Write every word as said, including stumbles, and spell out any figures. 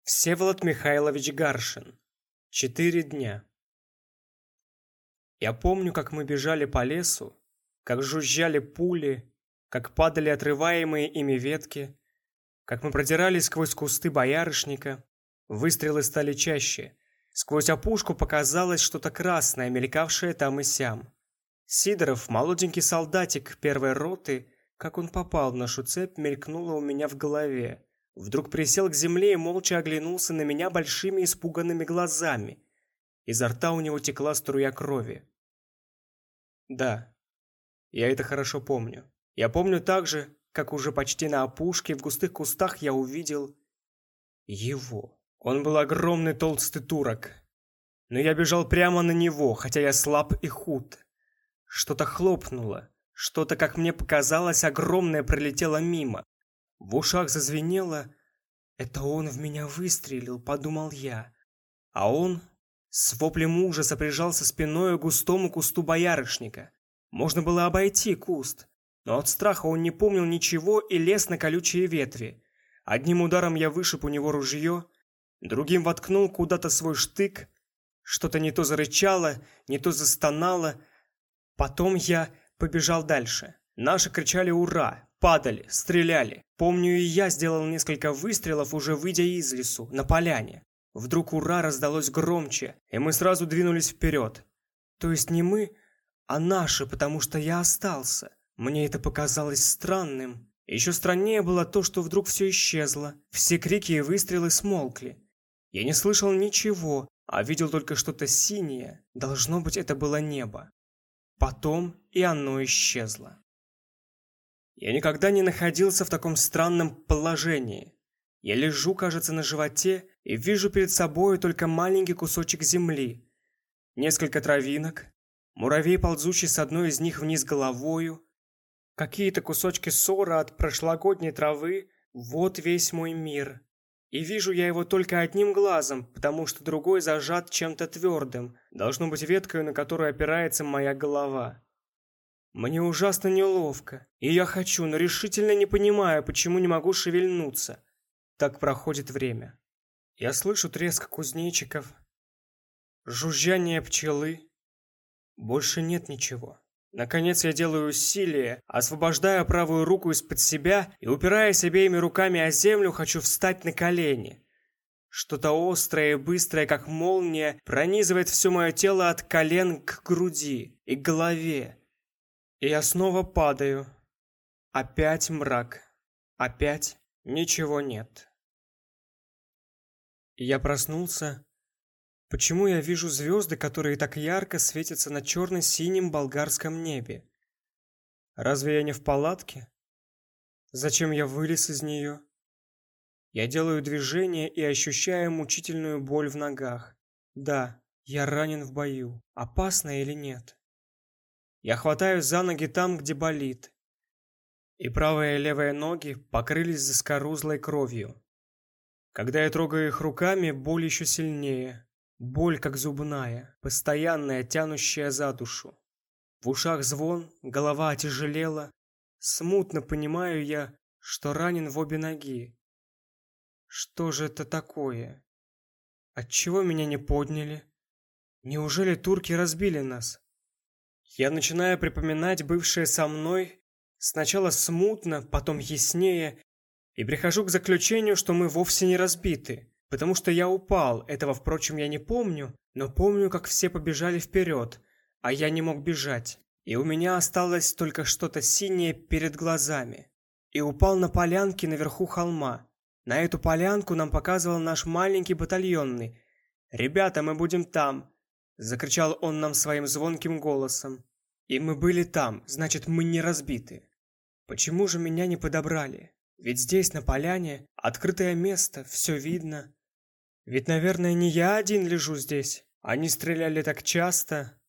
Всеволод Михайлович Гаршин. Четыре дня. Я помню, как мы бежали по лесу, как жужжали пули, как падали отрываемые ими ветки, как мы продирались сквозь кусты боярышника. Выстрелы стали чаще. Сквозь опушку показалось что-то красное, мелькавшее там и сям. Сидоров, молоденький солдатик первой роты, как он попал в нашу цепь, мелькнуло у меня в голове. Вдруг присел к земле и молча оглянулся на меня большими испуганными глазами. Изо рта у него текла струя крови. Да, я это хорошо помню. Я помню также, как уже почти на опушке в густых кустах я увидел его. Он был огромный толстый турок. Но я бежал прямо на него, хотя я слаб и худ. Что-то хлопнуло, что-то, как мне показалось, огромное пролетело мимо. В ушах зазвенело. Это он в меня выстрелил, подумал я. А он с воплем ужаса прижался спиной к густому кусту боярышника. Можно было обойти куст, но от страха он не помнил ничего и лез на колючие ветви. Одним ударом я вышиб у него ружье, другим воткнул куда-то свой штык. Что-то не то зарычало, не то застонало. Потом я побежал дальше. Наши кричали «Ура!», падали, стреляли. Помню, и я сделал несколько выстрелов, уже выйдя из лесу, на поляне. Вдруг «Ура!» раздалось громче, и мы сразу двинулись вперед. То есть не мы, а наши, потому что я остался. Мне это показалось странным. Еще страннее было то, что вдруг все исчезло. Все крики и выстрелы смолкли. Я не слышал ничего, а видел только что-то синее. Должно быть, это было небо. Потом и оно исчезло. Я никогда не находился в таком странном положении. Я лежу, кажется, на животе и вижу перед собой только маленький кусочек земли. Несколько травинок, муравей, ползущий с одной из них вниз головою, какие-то кусочки сора от прошлогодней травы. Вот весь мой мир. И вижу я его только одним глазом, потому что другой зажат чем-то твердым, должно быть веткой, на которую опирается моя голова. Мне ужасно неловко, и я хочу, но решительно не понимаю, почему не могу шевельнуться. Так проходит время. Я слышу треск кузнечиков, жужжание пчелы. Больше нет ничего. Наконец я делаю усилие, освобождаю правую руку из-под себя и, упираясь обеими руками о землю, хочу встать на колени. Что-то острое и быстрое, как молния, пронизывает все мое тело от колен к груди и к голове. И я снова падаю. Опять мрак. Опять ничего нет. Я проснулся. Почему я вижу звезды, которые так ярко светятся на черно-синем болгарском небе? Разве я не в палатке? Зачем я вылез из нее? Я делаю движение и ощущаю мучительную боль в ногах. Да, я ранен в бою. Опасно или нет? Я хватаюсь за ноги там, где болит. И правая и левая ноги покрылись заскорузлой кровью. Когда я трогаю их руками, боль еще сильнее. Боль как зубная, постоянная, тянущая за душу. В ушах звон, голова отяжелела. Смутно понимаю я, что ранен в обе ноги. Что же это такое? Отчего меня не подняли? Неужели турки разбили нас? Я начинаю припоминать бывшее со мной, сначала смутно, потом яснее, и прихожу к заключению, что мы вовсе не разбиты, потому что я упал, этого, впрочем, я не помню, но помню, как все побежали вперед, а я не мог бежать, и у меня осталось только что-то синее перед глазами, и упал на полянке наверху холма. На эту полянку нам показывал наш маленький батальонный. «Ребята, мы будем там!» — закричал он нам своим звонким голосом. И мы были там, значит, мы не разбиты. Почему же меня не подобрали? Ведь здесь, на поляне, открытое место, все видно. Ведь, наверное, не я один лежу здесь. Они стреляли так часто.